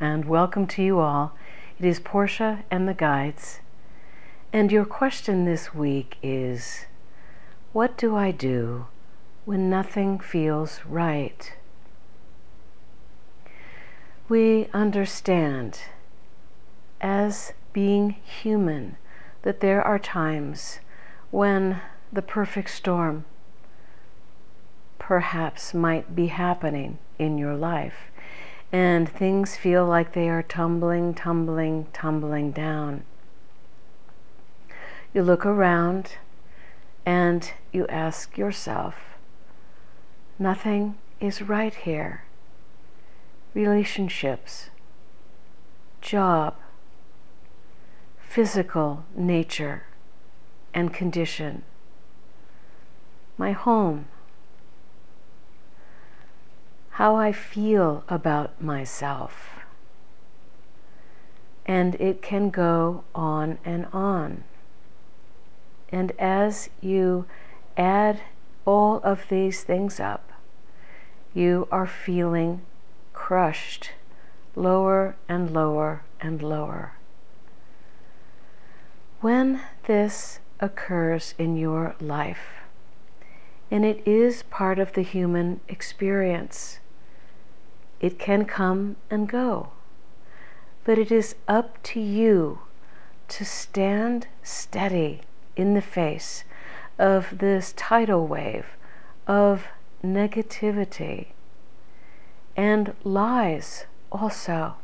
and welcome to you all. It is Portia and the Guides, and your question this week is, what do I do when nothing feels right? We understand, as being human, that there are times when the perfect storm perhaps might be happening in your life, and things feel like they are tumbling down. You look around and you ask yourself, nothing is right here. Relationships, job, physical nature and condition, my home, how I feel about myself, and it can go on and on. And as you add all of these things up, you are feeling crushed lower and lower and lower. When this occurs in your life, and it is part of the human experience, it can come and go, but it is up to you to stand steady in the face of this tidal wave of negativity and lies also.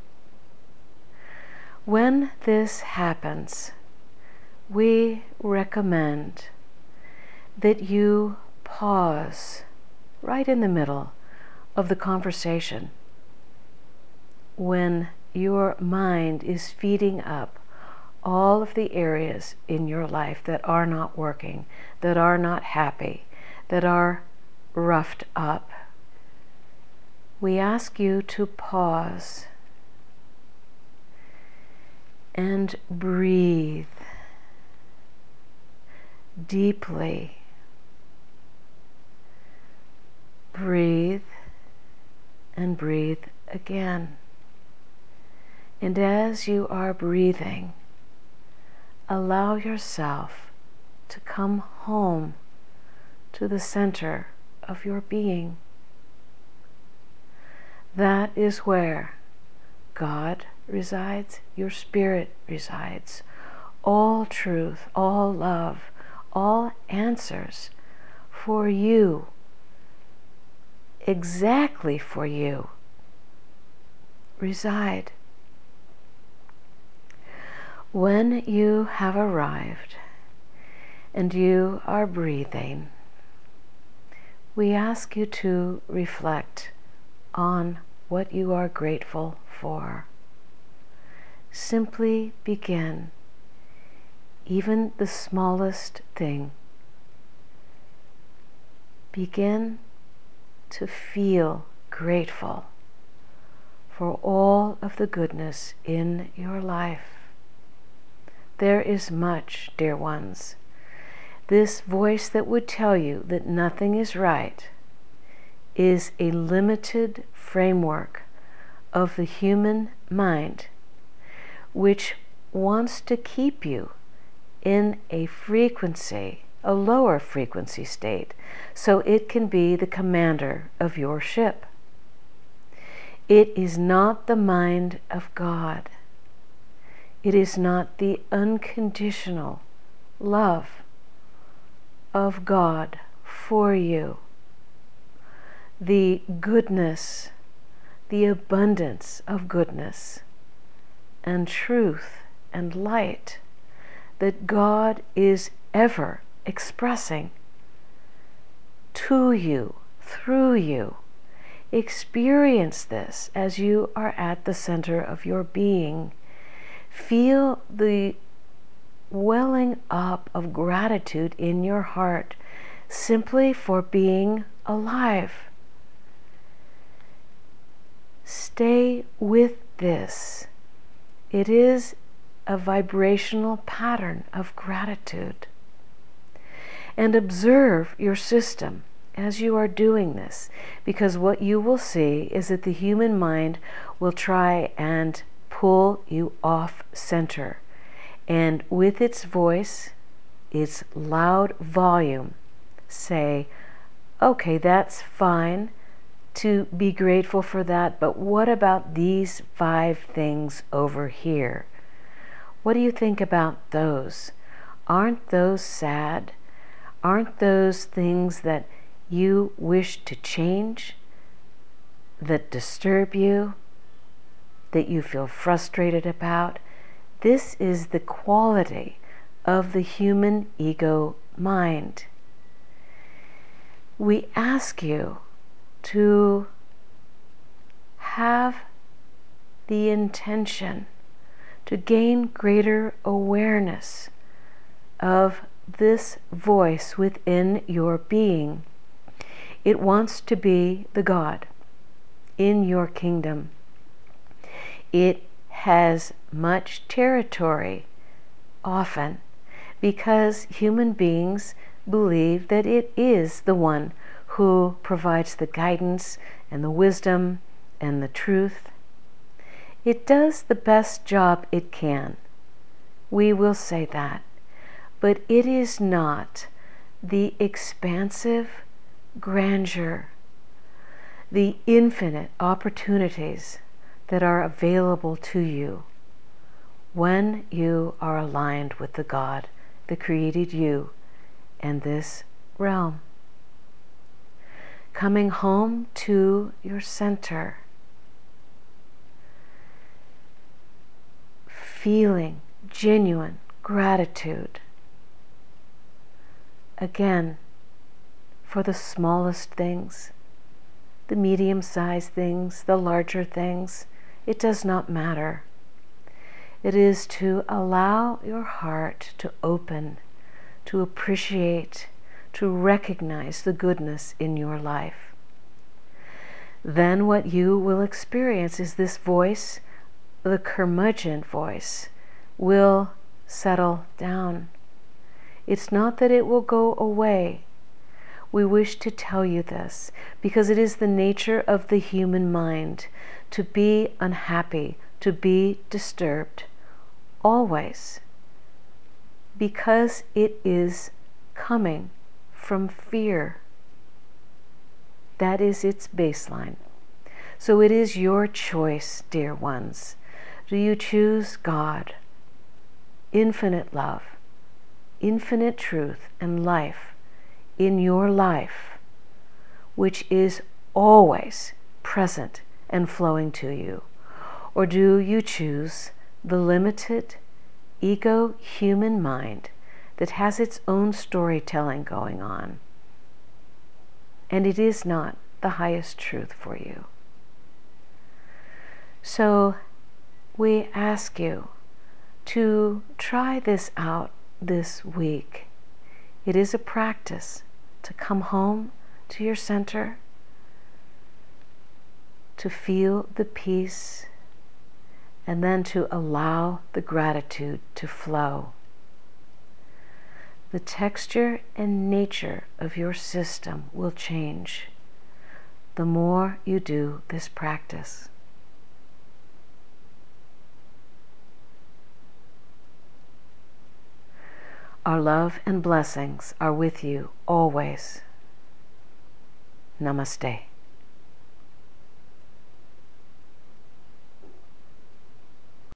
When this happens, we recommend that you pause right in the middle of the conversation when your mind is feeding up all of the areas in your life that are not working, that are not happy, that are roughed up. We ask you to pause and breathe deeply. Breathe and breathe again. And as you are breathing, allow yourself to come home to the center of your being. That is where God resides, your spirit resides. All truth, all love, all answers for you, exactly for you, reside. When you have arrived and you are breathing, we ask you to reflect on what you are grateful for. Simply begin, even the smallest thing. Begin to feel grateful for all of the goodness in your life. There is much, dear ones. This voice that would tell you that nothing is right is a limited framework of the human mind, which wants to keep you in a frequency, a lower frequency state, so it can be the commander of your ship. It is not the mind of God. It is not the unconditional love of God for you. The goodness, the abundance of goodness and truth and light that God is ever expressing to you, through you. Experience this as you are at the center of your being. Feel the welling up of gratitude in your heart simply for being alive. Stay with this. It is a vibrational pattern of gratitude. And observe your system as you are doing this, because what you will see is that the human mind will try and pull you off center, and with its voice, its loud volume, say, okay, that's fine to be grateful for that, but what about these 5 things over here? What do you think about those? Aren't those sad? Aren't those things that you wish to change, that disturb you, that you feel frustrated about? This is the quality of the human ego mind. We ask you to have the intention to gain greater awareness of this voice within your being. It wants to be the God in your kingdom. It has much territory, often, because human beings believe that it is the one who provides the guidance and the wisdom and the truth. It does the best job it can. We will say that. But it is not the expansive grandeur, the infinite opportunities that are available to you when you are aligned with the God that created you and this realm. Coming home to your center, feeling genuine gratitude, again, for the smallest things, the medium-sized things, the larger things. It does not matter. It is to allow your heart to open, to appreciate, to recognize the goodness in your life. Then what you will experience is this voice, the curmudgeon voice, will settle down. It's not that it will go away. We wish to tell you this because it is the nature of the human mind to be unhappy, to be disturbed, always, because it is coming from fear. That is its baseline. So it is your choice, dear ones. Do you choose God, infinite love, infinite truth and life in your life, which is always present and flowing to you? Or do you choose the limited ego human mind that has its own storytelling going on, and it is not the highest truth for you? So we ask you to try this out this week. It is a practice to come home to your center, to feel the peace, and then to allow the gratitude to flow. The texture and nature of your system will change the more you do this practice. Our love and blessings are with you always. Namaste.